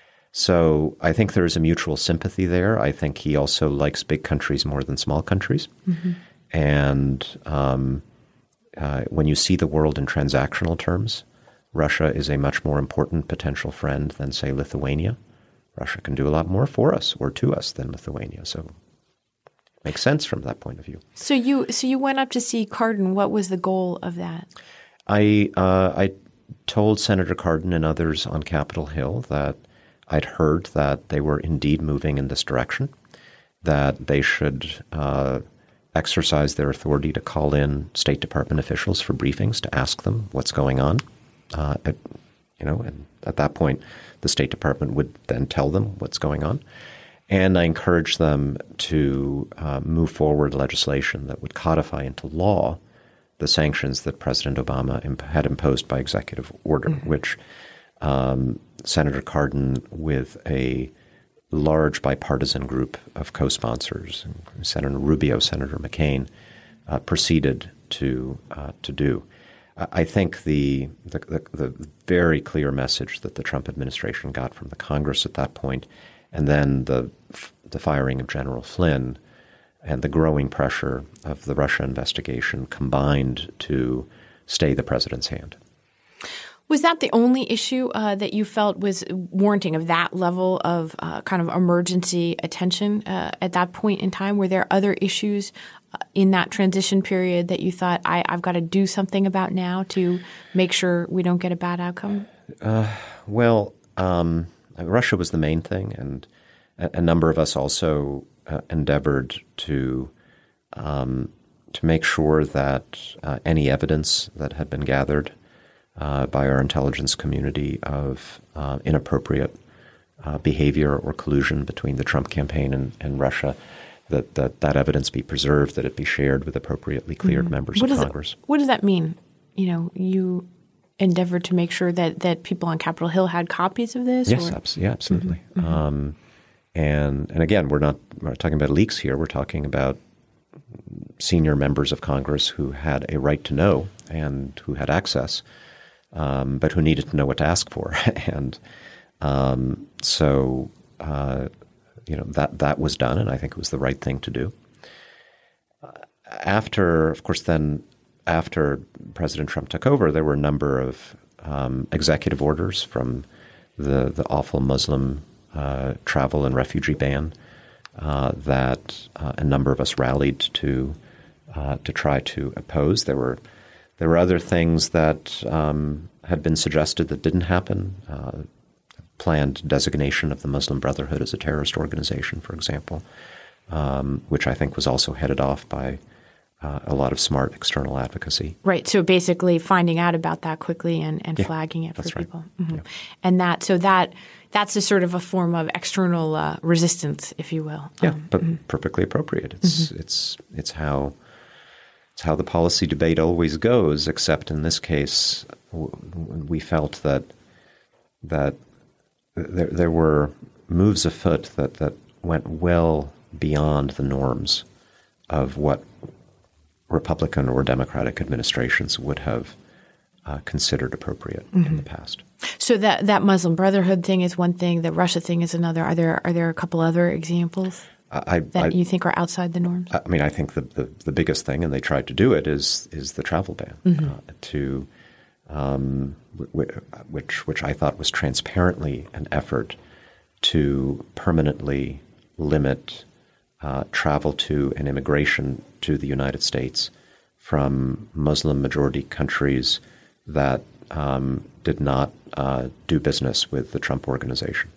So I think there is a mutual sympathy there. I think he also likes big countries more than small countries. Mm-hmm. And um, uh, when you see the world in transactional terms, Russia is a much more important potential friend than, say, Lithuania. Russia can do a lot more for us or to us than Lithuania. So it makes sense from that point of view. So you so you went up to see Cardin. What was the goal of that? I uh, I told Senator Cardin and others on Capitol Hill that I'd heard that they were indeed moving in this direction, that they should uh, exercise their authority to call in State Department officials for briefings to ask them what's going on. Uh, at, you know, and at that point, the State Department would then tell them what's going on. And I encouraged them to uh, move forward legislation that would codify into law the sanctions that President Obama imp- had imposed by executive order, mm-hmm. which Um, Senator Cardin, with a large bipartisan group of co-sponsors, Senator Rubio, Senator McCain, uh, proceeded to uh, to do. I think the, the the very clear message that the Trump administration got from the Congress at that point, and then the the firing of General Flynn, and the growing pressure of the Russia investigation combined to stay the president's hand. Was that the only issue uh, that you felt was warranting of that level of uh, kind of emergency attention uh, at that point in time? Were there other issues uh, in that transition period that you thought, I, I've got to do something about now to make sure we don't get a bad outcome? Uh, well, um, Russia was the main thing, and a, a number of us also uh, endeavored to um, to make sure that uh, any evidence that had been gathered Uh, by our intelligence community of uh, inappropriate uh, behavior or collusion between the Trump campaign and, and Russia, that, that that evidence be preserved, that it be shared with appropriately cleared mm-hmm. members what of does Congress. It, what does that mean? You know, you endeavored to make sure that, that people on Capitol Hill had copies of this? Yes, abs- yeah, absolutely. Mm-hmm. Um, and and again, we're not, we're not talking about leaks here. We're talking about senior members of Congress who had a right to know and who had access, um, but who needed to know what to ask for. and um, so, uh, you know, that that was done, and I think it was the right thing to do. Uh, after, of course, then after President Trump took over, there were a number of um, executive orders from the, the awful Muslim uh, travel and refugee ban uh, that uh, a number of us rallied to uh, to try to oppose. There were there were other things that um, had been suggested that didn't happen. Uh, planned designation of the Muslim Brotherhood as a terrorist organization, for example, um, which I think was also headed off by uh, a lot of smart external advocacy. Right. So basically finding out about that quickly and, and yeah, flagging it for that's right. people. Mm-hmm. Yeah. And that so that that's a sort of a form of external uh, resistance, if you will. Yeah, um, but mm-hmm. perfectly appropriate. It's mm-hmm. it's it's how it's how the policy debate always goes, except in this case, w- we felt that that There, there were moves afoot that, that went well beyond the norms of what Republican or Democratic administrations would have uh, considered appropriate mm-hmm. in the past. So that that Muslim Brotherhood thing is one thing, the Russia thing is another. Are there are there a couple other examples I, that I, you think are outside the norms? I mean, I think the, the, the biggest thing, and they tried to do it, is is the travel ban mm-hmm. uh, to. Um, which which I thought was transparently an effort to permanently limit uh, travel to and immigration to the United States from Muslim-majority countries that um, did not uh, do business with the Trump Organization.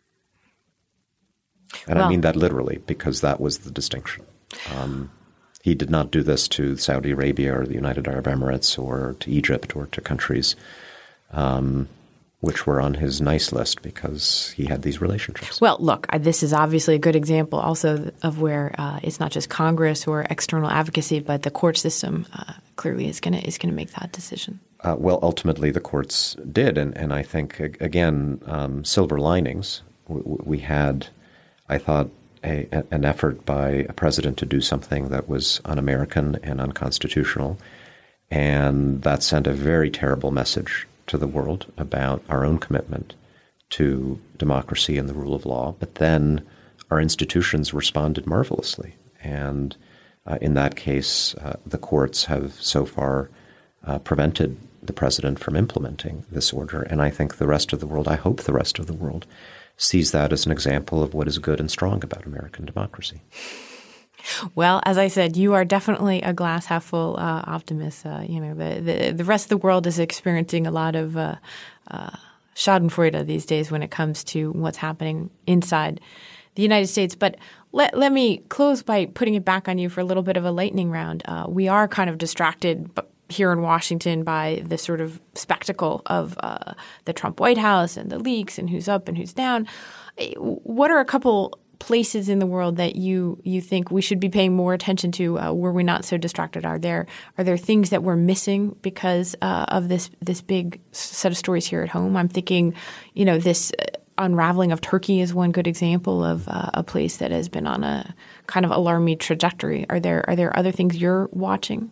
And well, I mean that literally, because that was the distinction. Um, He did not do this to Saudi Arabia or the United Arab Emirates or to Egypt or to countries um, which were on his nice list because he had these relationships. Well, look, this is obviously a good example also of where uh, it's not just Congress or external advocacy, but the court system uh, clearly is going to is going to make that decision. Uh, well, ultimately, the courts did. And, and I think, again, um, silver linings. We, we had, I thought, A, an effort by a president to do something that was un-American and unconstitutional, and that sent a very terrible message to the world about our own commitment to democracy and the rule of law. But then our institutions responded marvelously, and uh, in that case, uh, the courts have so far uh, prevented the president from implementing this order, and I think the rest of the world, I hope the rest of the world, sees that as an example of what is good and strong about American democracy. Well, as I said, you are definitely a glass half full uh, optimist. Uh, you know, the, the the rest of the world is experiencing a lot of uh, uh, schadenfreude these days when it comes to what's happening inside the United States. But let let me close by putting it back on you for a little bit of a lightning round. Uh, we are kind of distracted here in Washington by the sort of spectacle of uh, the Trump White House and the leaks and who's up and who's down. What are a couple places in the world that you you think we should be paying more attention to uh, where we're not so distracted? Are there are there things that we're missing because uh, of this this big set of stories here at home? I'm thinking, you know, this unraveling of Turkey is one good example of uh, a place that has been on a kind of alarming trajectory. Are there are there other things you're watching?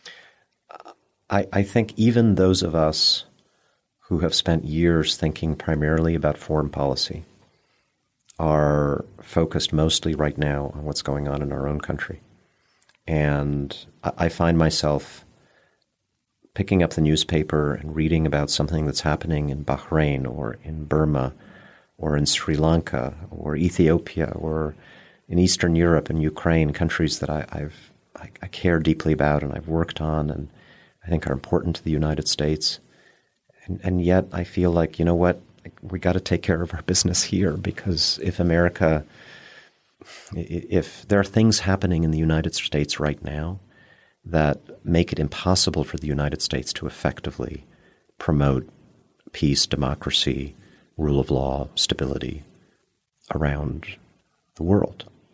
I, I think even those of us who have spent years thinking primarily about foreign policy are focused mostly right now on what's going on in our own country. And I, I find myself picking up the newspaper and reading about something that's happening in Bahrain or in Burma or in Sri Lanka or Ethiopia or in Eastern Europe and Ukraine, countries that I, I've I, I care deeply about and I've worked on and I think are important to the United States. And, and yet I feel like, you know what, we got to take care of our business here, because if America, if there are things happening in the United States right now that make it impossible for the United States to effectively promote peace, democracy, rule of law, stability around the world,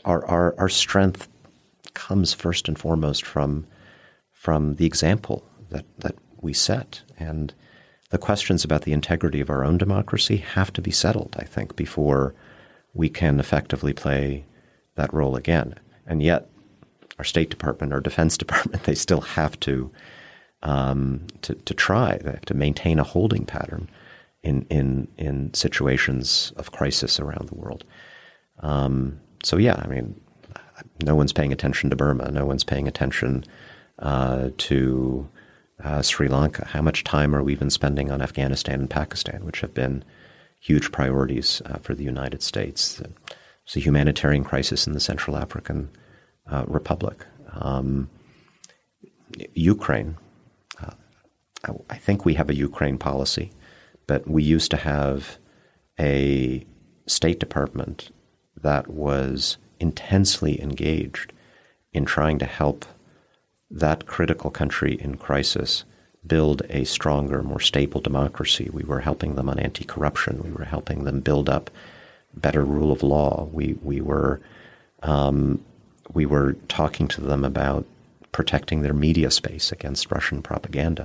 our, our, our strength comes first and foremost from from the example that, that we set. And the questions about the integrity of our own democracy have to be settled, I think, before we can effectively play that role again. And yet our State Department, our Defense Department, they still have to um, to, to try. They have to maintain a holding pattern in in, in situations of crisis around the world. Um, so, yeah, I mean, no one's paying attention to Burma. No one's paying attention uh, to uh, Sri Lanka. How much time are we even spending on Afghanistan and Pakistan, which have been huge priorities uh, for the United States? There's a humanitarian crisis in the Central African uh, Republic. Um, Ukraine. Uh, I, I think we have a Ukraine policy, but we used to have a State Department that was intensely engaged in trying to help that critical country in crisis build a stronger, more stable democracy. We were helping them on anti-corruption. We were helping them build up better rule of law. We we were um, we were talking to them about protecting their media space against Russian propaganda.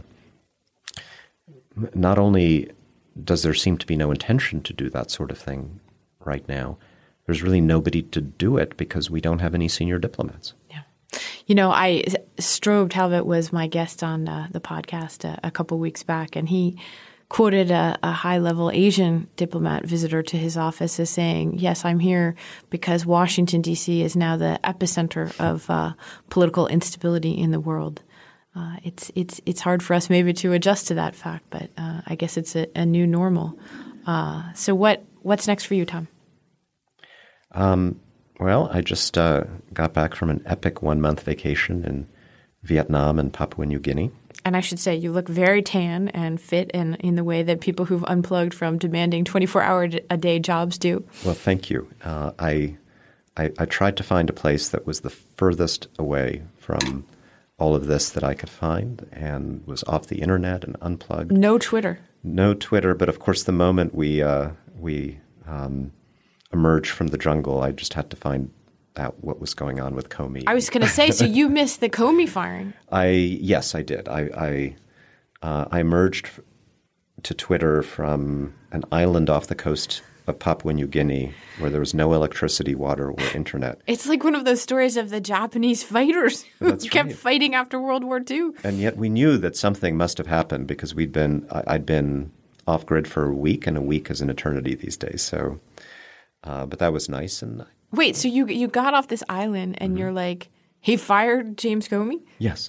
Not only does there seem to be no intention to do that sort of thing right now, there's really nobody to do it because we don't have any senior diplomats. Yeah. You know, I Strobe Talbot was my guest on uh, the podcast a, a couple weeks back, and he quoted a, a high-level Asian diplomat visitor to his office as saying, yes, I'm here because Washington, D C is now the epicenter of uh, political instability in the world. Uh, it's it's it's hard for us maybe to adjust to that fact, but uh, I guess it's a, a new normal. Uh, so what what's next for you, Tom? Um, well, I just uh, got back from an epic one-month vacation in Vietnam and Papua New Guinea. And I should say you look very tan and fit and in the way that people who've unplugged from demanding twenty-four hour a day jobs do. Well, thank you. Uh, I, I I tried to find a place that was the furthest away from all of this that I could find and was off the internet and unplugged. No Twitter. No Twitter. But of course, the moment we uh, we um, emerged from the jungle, I just had to find out what was going on with Comey. I was going to say, so you missed the Comey firing. I yes, I did. I I, uh, I emerged to Twitter from an island off the coast of Papua New Guinea where there was no electricity, water, or internet. It's like one of those stories of the Japanese fighters who That's kept right. fighting after World War Two. And yet we knew that something must have happened because we'd been I, I'd been off grid for a week, and a week is an eternity these days. So, uh, but that was nice. And wait, so you you got off this island and mm-hmm. you're like, he fired James Comey? Yes.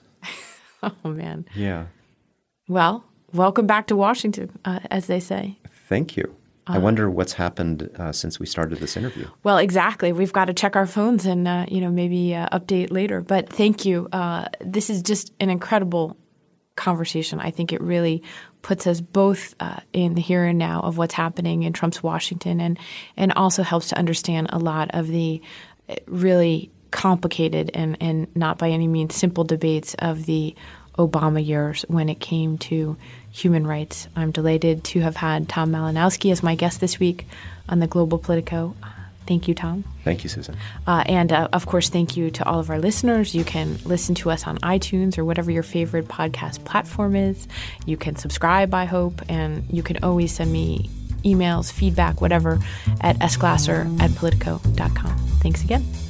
Oh man. Yeah. Well, welcome back to Washington, uh, as they say. Thank you. Uh, I wonder what's happened uh, since we started this interview. Well, exactly. We've got to check our phones and, uh, you know, maybe uh, update later. But thank you. Uh, this is just an incredible conversation. I think it really puts us both uh, in the here and now of what's happening in Trump's Washington and, and also helps to understand a lot of the really complicated and, and not by any means simple debates of the Obama years when it came to human rights. I'm delighted to have had Tom Malinowski as my guest this week on the Global Politico. Thank you, Tom. Thank you, Susan. Uh, and, uh, of course, thank you to all of our listeners. You can listen to us on iTunes or whatever your favorite podcast platform is. You can subscribe, I hope, and you can always send me emails, feedback, whatever, at sglasser at politico dot com. Thanks again.